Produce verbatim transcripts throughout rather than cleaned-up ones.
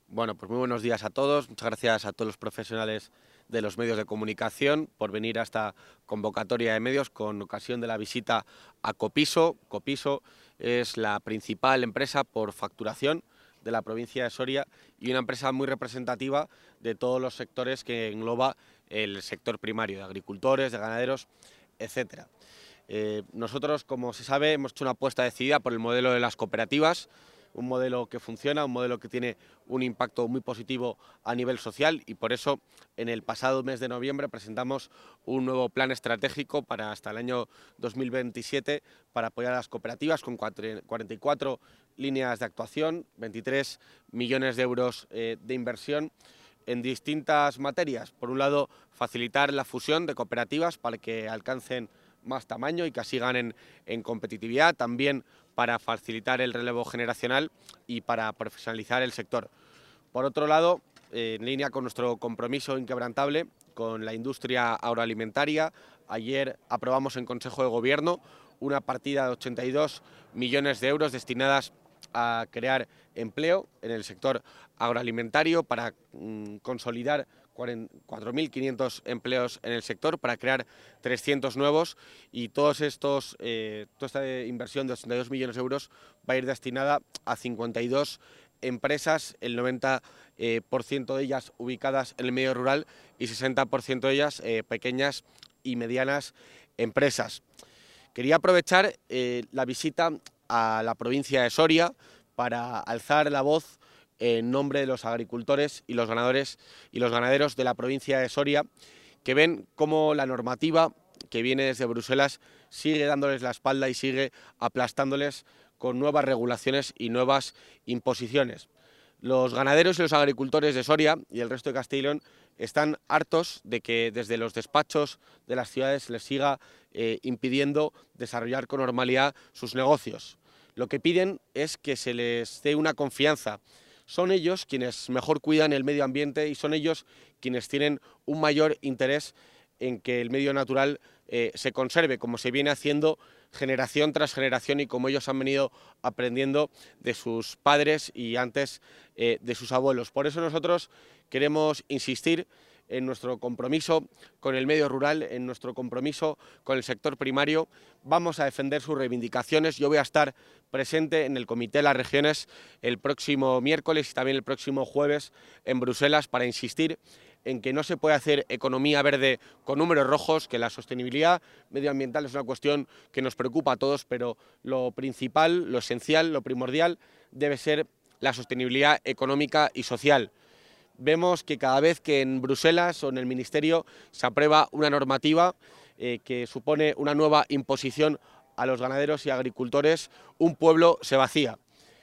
Bueno, pues muy buenos días a todos. Muchas gracias a todos los profesionales de los medios de comunicación por venir a esta convocatoria de medios con ocasión de la visita a Copiso. Copiso es la principal empresa por facturación de la provincia de Soria y una empresa muy representativa de todos los sectores que engloba el sector primario, de agricultores, de ganaderos, etcétera. Eh, nosotros, como se sabe, hemos hecho una apuesta decidida por el modelo de las cooperativas, un modelo que funciona, un modelo que tiene un impacto muy positivo a nivel social y por eso en el pasado mes de noviembre presentamos un nuevo plan estratégico para hasta el año dos mil veintisiete para apoyar a las cooperativas con cuarenta y cuatro líneas de actuación, veintitrés millones de euros eh, de inversión en distintas materias. Por un lado, facilitar la fusión de cooperativas para que alcancen más tamaño y que así ganen en competitividad, también para facilitar el relevo generacional y para profesionalizar el sector. Por otro lado, en línea con nuestro compromiso inquebrantable con la industria agroalimentaria, ayer aprobamos en Consejo de Gobierno una partida de ochenta y dos millones de euros destinadas a crear empleo en el sector agroalimentario para mmm, consolidar cuatro mil quinientos empleos en el sector, para crear trescientos nuevos y todos estos, eh, toda esta inversión de ochenta y dos millones de euros va a ir destinada a cincuenta y dos empresas, el noventa por ciento eh, de ellas ubicadas en el medio rural y sesenta por ciento de ellas eh, pequeñas y medianas empresas. Quería aprovechar eh, la visita a la provincia de Soria para alzar la voz en nombre de los agricultores y los ganadores y los ganaderos de la provincia de Soria, que ven cómo la normativa que viene desde Bruselas sigue dándoles la espalda y sigue aplastándoles con nuevas regulaciones y nuevas imposiciones. Los ganaderos y los agricultores de Soria y el resto de Castilla y León están hartos de que desde los despachos de las ciudades les siga eh, impidiendo desarrollar con normalidad sus negocios. Lo que piden es que se les dé una confianza. Son ellos quienes mejor cuidan el medio ambiente y son ellos quienes tienen un mayor interés en que el medio natural eh, se conserve, como se viene haciendo generación tras generación y como ellos han venido aprendiendo de sus padres y antes eh, de sus abuelos. Por eso nosotros queremos insistir en nuestro compromiso con el medio rural, en nuestro compromiso con el sector primario. Vamos a defender sus reivindicaciones. Yo voy a estar presente en el Comité de las Regiones el próximo miércoles y también el próximo jueves en Bruselas para insistir en que no se puede hacer economía verde con números rojos, que la sostenibilidad medioambiental es una cuestión que nos preocupa a todos, pero lo principal, lo esencial, lo primordial debe ser la sostenibilidad económica y social. Vemos que cada vez que en Bruselas o en el Ministerio se aprueba una normativa eh, que supone una nueva imposición a los ganaderos y agricultores, un pueblo se vacía.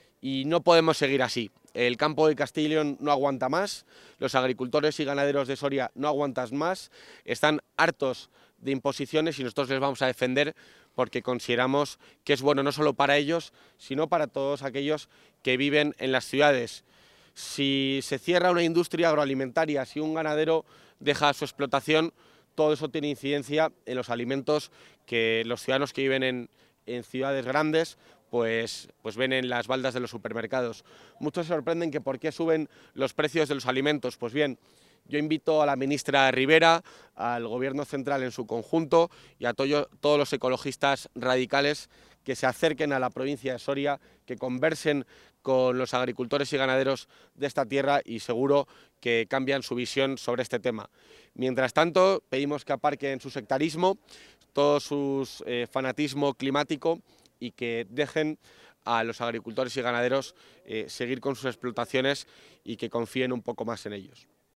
Y no podemos seguir así. El campo de Castilla y León no aguanta más, los agricultores y ganaderos de Soria no aguantan más, están hartos de imposiciones y nosotros les vamos a defender porque consideramos que es bueno no solo para ellos, sino para todos aquellos que viven en las ciudades. Si se cierra una industria agroalimentaria, si un ganadero deja su explotación, todo eso tiene incidencia en los alimentos que los ciudadanos que viven en, en ciudades grandes pues, pues ven en las baldas de los supermercados. Muchos se sorprenden que por qué suben los precios de los alimentos. Pues bien, yo invito a la ministra Rivera, al Gobierno central en su conjunto y a to todos los ecologistas radicales que se acerquen a la provincia de Soria, que conversen con los agricultores y ganaderos de esta tierra y seguro que cambian su visión sobre este tema. Mientras tanto, pedimos que aparquen su sectarismo, todo su eh, fanatismo climático y que dejen a los agricultores y ganaderos eh, seguir con sus explotaciones y que confíen un poco más en ellos.